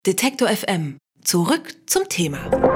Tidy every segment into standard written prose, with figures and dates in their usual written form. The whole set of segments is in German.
Detektor FM. Zurück zum Thema.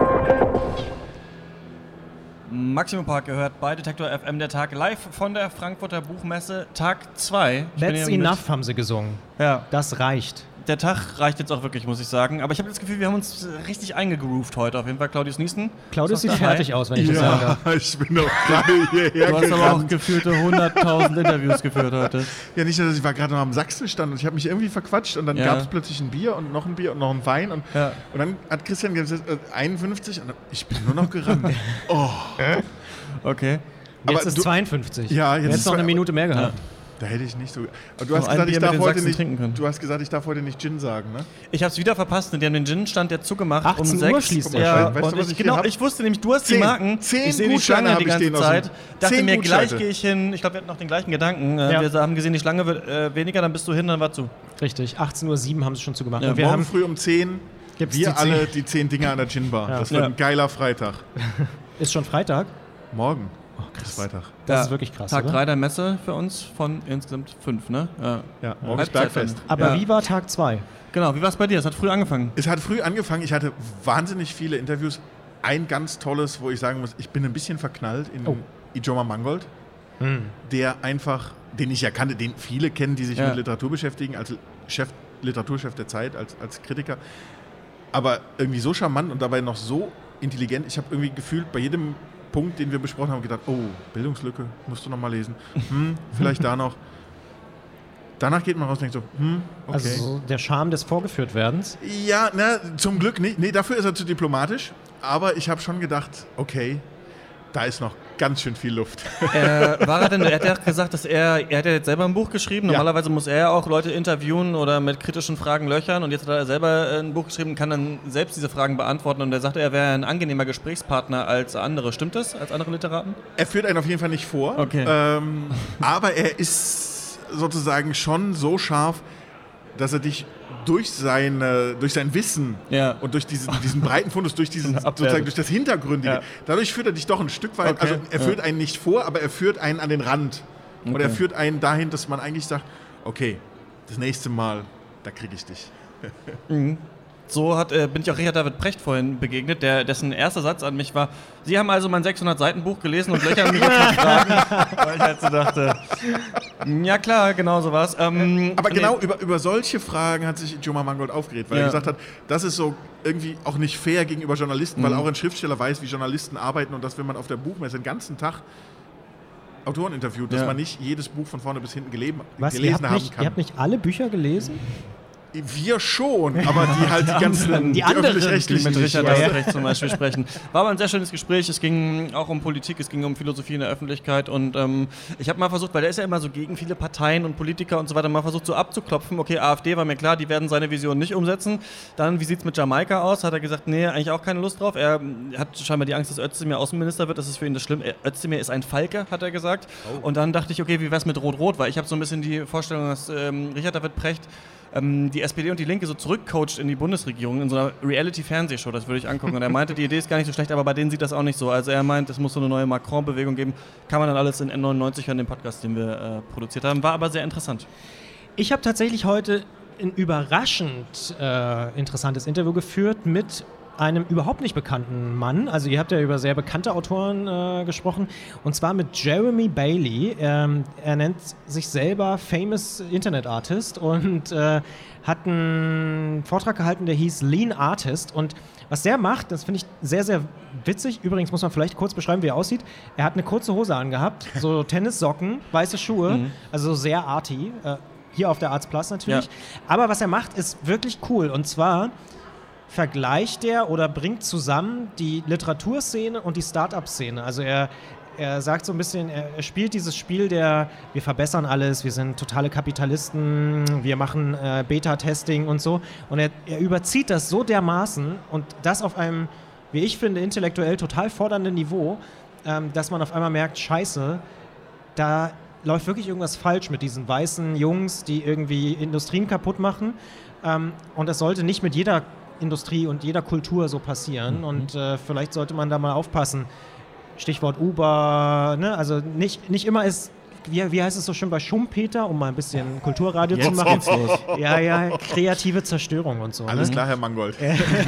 Maximum Park gehört bei Detektor FM, der Tag live von der Frankfurter Buchmesse, Tag 2. That's enough, haben sie gesungen. Ja. Das reicht. Der Tag reicht jetzt auch wirklich, muss ich sagen. Aber ich habe das Gefühl, wir haben uns richtig eingegroovt heute. Auf jeden Fall Claudius Niesen. Claudius sieht fertig aus, wenn ich das sage. Ja, ich bin doch gerade hierher Du hast aber auch gefühlte 100.000 Interviews geführt heute. Ja, nicht, dass ich war gerade noch am Sachsenstand und ich habe mich irgendwie verquatscht und dann gab es plötzlich ein Bier und noch ein Wein und dann hat Christian gesagt, 51 und ich bin nur noch gerannt. Oh. Okay. Jetzt Aber ist 52. Ja, jetzt noch eine Minute mehr gehabt. Da hätte ich nicht so. Aber du hast gesagt, ich darf heute nicht Gin sagen, ne? Ich habe es wieder verpasst. Die haben den Gin-Stand ja zugemacht. 18 um 6 schließt er. Weißt du, was ich hier hab? Ich wusste nämlich, du hast die Marken. 10 ich sehe die Schlange die ganze Zeit. Dachte mir, gleich Gutscheine. gehe ich hin. Ich glaube, wir hatten noch den gleichen Gedanken. Wir haben gesehen, die Schlange wird weniger, dann bist du hin, dann war zu. Richtig, 18:07 Uhr haben sie schon zugemacht. Ja, und wir morgen haben früh um 10 wir alle die 10 Dinger an der Gin-Bar. Ja. Das wird ein geiler Freitag. Ist schon Freitag? Morgen. Oh, krass. Ist Freitag. Das ist wirklich krass, Tag oder? 3 der Messe für uns von insgesamt 5, ne? Ja, morgen ist Bergfest. Aber wie war Tag 2? Genau, wie war es bei dir? Es hat früh angefangen. Es hat früh angefangen. Ich hatte wahnsinnig viele Interviews. Ein ganz tolles, wo ich sagen muss, ich bin ein bisschen verknallt in Ijoma Mangold, der einfach, den ich ja kannte, den viele kennen, die sich mit Literatur beschäftigen, als Literaturchef der Zeit, als Kritiker. Aber irgendwie so charmant und dabei noch so intelligent. Ich habe irgendwie gefühlt bei jedem Punkt, den wir besprochen haben, gedacht, oh, Bildungslücke, musst du noch mal lesen. Vielleicht da noch. Danach geht man raus und denkt so, okay. Also der Charme des Vorgeführtwerdens? Ja, zum Glück nicht. Nee, dafür ist er zu diplomatisch. Aber ich habe schon gedacht, okay, da ist noch ganz schön viel Luft. Er hat ja gesagt, dass er hat ja jetzt selber ein Buch geschrieben. Normalerweise muss er ja auch Leute interviewen oder mit kritischen Fragen löchern. Und jetzt hat er selber ein Buch geschrieben, kann dann selbst diese Fragen beantworten. Und er sagte, er wäre ein angenehmer Gesprächspartner als andere. Stimmt das, als andere Literaten? Er führt einen auf jeden Fall nicht vor. Okay. Aber er ist sozusagen schon so scharf, dass er dich durch sein Wissen und durch diesen breiten Fundus, durch das Hintergründige, dadurch führt er dich doch ein Stück weit, also er führt einen nicht vor, aber er führt einen an den Rand. Und er führt einen dahin, dass man eigentlich sagt, okay, das nächste Mal, da kriege ich dich. So bin ich auch Richard David Precht vorhin begegnet, dessen erster Satz an mich war, Sie haben also mein 600-Seiten-Buch gelesen und löchern mich jetzt mit Fragen. Weil ich halt so dachte, ja klar, genau so war's. Aber genau über solche Fragen hat sich Ijoma Mangold aufgeregt, weil er gesagt hat, das ist so irgendwie auch nicht fair gegenüber Journalisten, weil auch ein Schriftsteller weiß, wie Journalisten arbeiten und dass, wenn man auf der Buchmesse den ganzen Tag Autoren interviewt, dass man nicht jedes Buch von vorne bis hinten gelesen haben kann. Ihr habt nicht alle Bücher gelesen? Wir schon, aber die halt die ganzen die anderen, öffentlich-rechtlichen die mit Richard David zum Beispiel sprechen. War aber ein sehr schönes Gespräch. Es ging auch um Politik, es ging um Philosophie in der Öffentlichkeit und ich habe mal versucht, weil der ist ja immer so gegen viele Parteien und Politiker und so weiter, mal versucht so abzuklopfen. Okay, AfD war mir klar, die werden seine Vision nicht umsetzen. Dann, wie sieht es mit Jamaika aus? Hat er gesagt, nee, eigentlich auch keine Lust drauf. Er hat scheinbar die Angst, dass Özdemir Außenminister wird. Das ist für ihn das Schlimme. Özdemir ist ein Falke, hat er gesagt. Und dann dachte ich, okay, wie wär's mit Rot-Rot? Weil ich habe so ein bisschen die Vorstellung, dass Richard David Precht die SPD und die Linke so zurückcoacht in die Bundesregierung in so einer Reality-Fernsehshow, das würde ich angucken. Und er meinte, die Idee ist gar nicht so schlecht, aber bei denen sieht das auch nicht so. Also er meint, es muss so eine neue Macron-Bewegung geben. Kann man dann alles in N99 hören, dem Podcast, den wir produziert haben. War aber sehr interessant. Ich habe tatsächlich heute ein überraschend interessantes Interview geführt mit einem überhaupt nicht bekannten Mann. Also ihr habt ja über sehr bekannte Autoren gesprochen. Und zwar mit Jeremy Bailey. Er nennt sich selber Famous Internet Artist und hat einen Vortrag gehalten, der hieß Lean Artist. Und was der macht, das finde ich sehr, sehr witzig. Übrigens muss man vielleicht kurz beschreiben, wie er aussieht. Er hat eine kurze Hose angehabt, so Tennissocken, weiße Schuhe, also sehr arty. Hier auf der Arts Plus natürlich. Ja. Aber was er macht, ist wirklich cool. Und zwar vergleicht er oder bringt zusammen die Literaturszene und die Start-up-Szene. Also er sagt so ein bisschen, er spielt dieses Spiel wir verbessern alles, wir sind totale Kapitalisten, wir machen Beta-Testing und so. Und er überzieht das so dermaßen und das auf einem, wie ich finde, intellektuell total fordernden Niveau, dass man auf einmal merkt, scheiße, da läuft wirklich irgendwas falsch mit diesen weißen Jungs, die irgendwie Industrien kaputt machen. Und das sollte nicht mit jeder Industrie und jeder Kultur so passieren. Und vielleicht sollte man da mal aufpassen. Stichwort Uber, ne? Also nicht immer ist wie heißt es so schön bei Schumpeter, um mal ein bisschen Kulturradio zu machen? Geht's los. Ja, kreative Zerstörung und so. Alles ne? klar, Herr Mangold.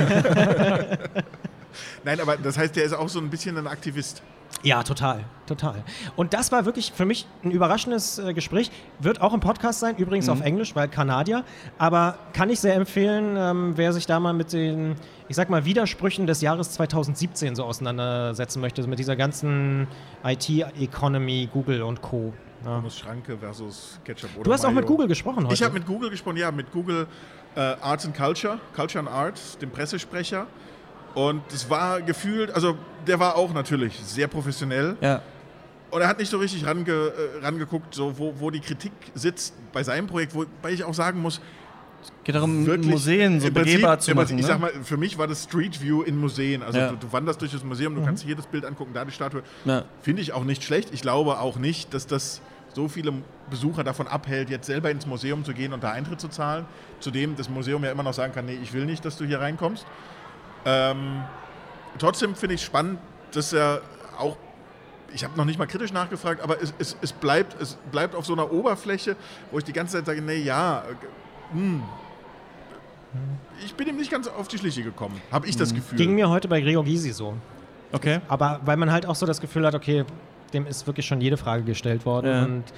Nein, aber das heißt, der ist auch so ein bisschen ein Aktivist. Ja, total. Und das war wirklich für mich ein überraschendes Gespräch. Wird auch im Podcast sein, übrigens auf Englisch, weil Kanadier. Aber kann ich sehr empfehlen, wer sich da mal mit den, ich sag mal, Widersprüchen des Jahres 2017 so auseinandersetzen möchte, mit dieser ganzen IT-Economy, Google und Co. Ja. Schranke versus Ketchup oder Du hast auch Mayo. mit Google gesprochen heute. Ich habe mit Google gesprochen, ja, mit Google Arts and Culture, Culture and Arts, dem Pressesprecher. Und es war gefühlt, also der war auch natürlich sehr professionell. Ja. Und er hat nicht so richtig rangeguckt, so, wo die Kritik sitzt bei seinem Projekt, wobei ich auch sagen muss, Geht darum, wirklich Museen so im Prinzip, begehbar zu machen. Ich ne? sag mal, für mich war das Street View in Museen. Also Ja. du wanderst durch das Museum, du kannst jedes Bild angucken, da die Statue. Ja. Finde ich auch nicht schlecht. Ich glaube auch nicht, dass das so viele Besucher davon abhält, jetzt selber ins Museum zu gehen und da Eintritt zu zahlen. Zudem das Museum ja immer noch sagen kann, nee, ich will nicht, dass du hier reinkommst. Trotzdem finde ich spannend, dass er auch, ich habe noch nicht mal kritisch nachgefragt, aber es bleibt auf so einer Oberfläche, wo ich die ganze Zeit sage, nee, ja, ich bin ihm nicht ganz auf die Schliche gekommen, habe ich das Gefühl. Ging mir heute bei Gregor Gysi so. Okay. Aber weil man halt auch so das Gefühl hat, okay, dem ist wirklich schon jede Frage gestellt worden. Ja. Und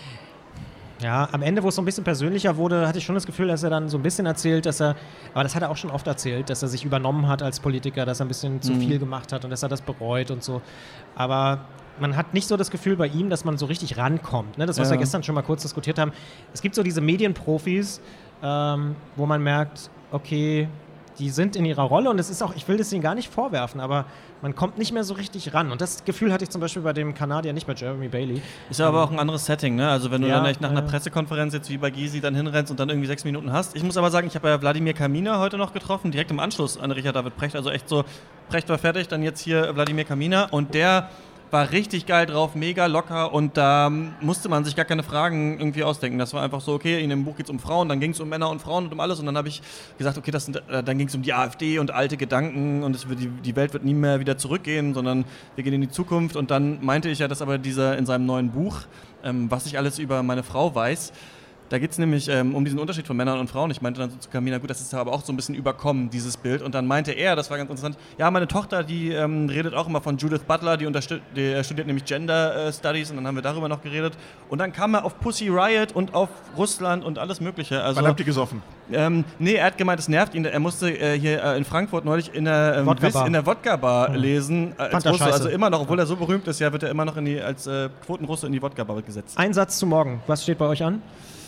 ja, am Ende, wo es so ein bisschen persönlicher wurde, hatte ich schon das Gefühl, dass er dann so ein bisschen erzählt, aber das hat er auch schon oft erzählt, dass er sich übernommen hat als Politiker, dass er ein bisschen zu viel gemacht hat und dass er das bereut und so. Aber man hat nicht so das Gefühl bei ihm, dass man so richtig rankommt. Ne? Das, was wir gestern schon mal kurz diskutiert haben. Es gibt so diese Medienprofis, wo man merkt, okay, die sind in ihrer Rolle und es ist auch, ich will das ihnen gar nicht vorwerfen, aber man kommt nicht mehr so richtig ran. Und das Gefühl hatte ich zum Beispiel bei dem Kanadier nicht, bei Jeremy Bailey. Ist ja aber auch ein anderes Setting, ne? Also wenn du Ja, dann echt nach einer ja. Pressekonferenz jetzt wie bei Gysi dann hinrennst und dann irgendwie 6 Minuten hast. Ich muss aber sagen, ich habe ja Wladimir Kaminer heute noch getroffen, direkt im Anschluss an Richard David Precht. Also echt so, Precht war fertig, dann jetzt hier Wladimir Kaminer und der war richtig geil drauf, mega locker und da musste man sich gar keine Fragen irgendwie ausdenken. Das war einfach so, okay, in dem Buch geht es um Frauen, dann ging es um Männer und Frauen und um alles und dann habe ich gesagt, okay, dann ging es um die AfD und alte Gedanken und die Welt wird nie mehr wieder zurückgehen, sondern wir gehen in die Zukunft und dann meinte ich ja, dass aber dieser in seinem neuen Buch, was ich alles über meine Frau weiß, da geht es nämlich um diesen Unterschied von Männern und Frauen. Ich meinte dann so zu Kamina, gut, das ist aber auch so ein bisschen überkommen, dieses Bild. Und dann meinte er, das war ganz interessant, ja, meine Tochter, die redet auch immer von Judith Butler, die studiert nämlich Gender Studies und dann haben wir darüber noch geredet. Und dann kam er auf Pussy Riot und auf Russland und alles Mögliche. Also, Wann habt ihr gesoffen? Nee, er hat gemeint, es nervt ihn. Er musste hier in Frankfurt neulich in der Wodka-Bar lesen. Als Russe. Also immer noch, obwohl er so berühmt ist, ja, wird er immer noch als Quotenrusse in die Wodka-Bar gesetzt. Ein Satz zu morgen. Was steht bei euch an?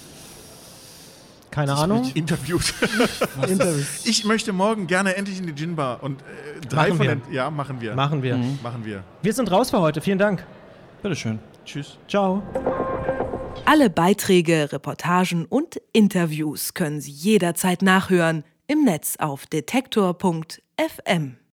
Keine Ahnung. Interviews. Ich möchte morgen gerne endlich in die Gin-Bar und Machen wir. Ja, machen wir. Machen wir. Machen wir. Wir sind raus für heute. Vielen Dank. Bitteschön. Tschüss. Ciao. Alle Beiträge, Reportagen und Interviews können Sie jederzeit nachhören im Netz auf detektor.fm.